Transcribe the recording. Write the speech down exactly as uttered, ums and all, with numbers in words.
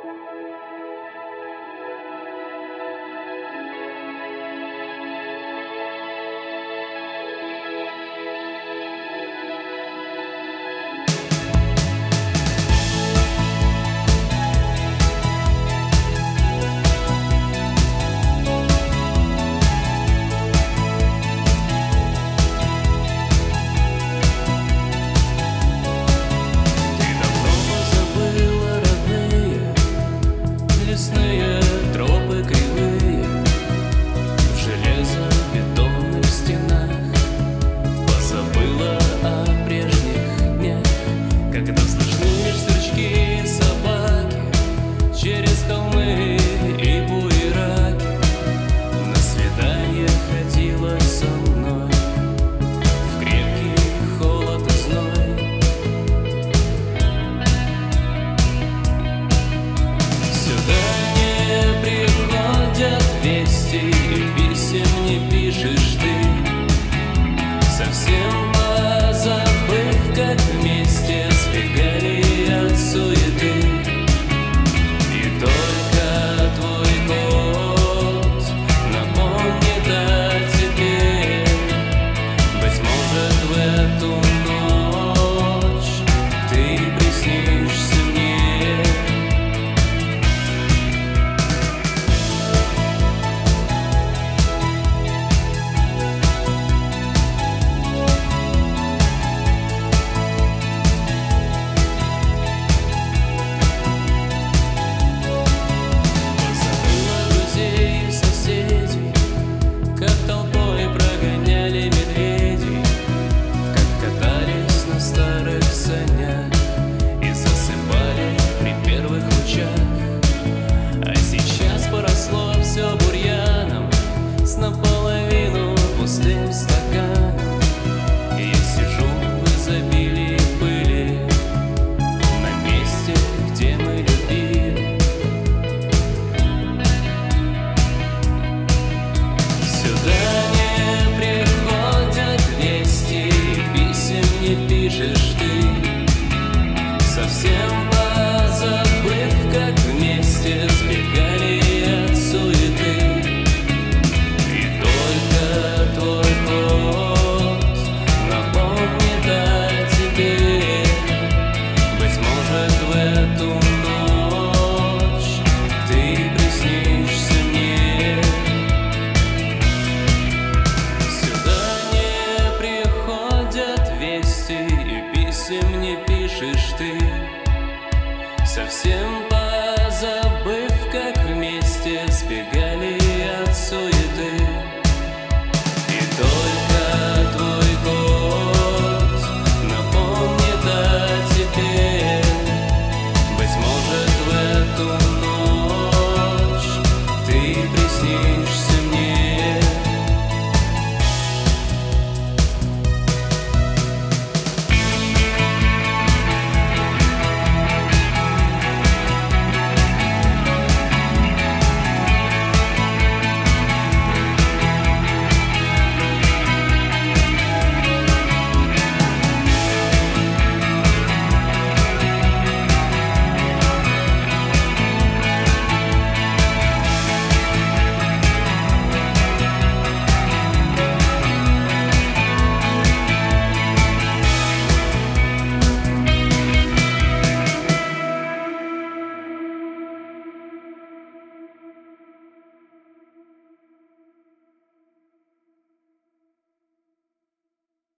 Писем не пишешь ты, совсем позабыв, как вместе сбегали от суеты. И только твой кот напомнит о тебе. Быть может, в эту ночь ты приснишься мне. Все бурьяном, с наполовину пустым стаканом. И я сижу в изобилии пыли на месте, где мы любили. Сюда не приходят вести, писем не пишешь ты, совсем позабыв, как вместе сбегали от суеты. И только твой кот напомнит о тебе. Быть может, в эту ночь ты приснишься мне. Сюда не приходят вести, и писем не пишешь ты, совсем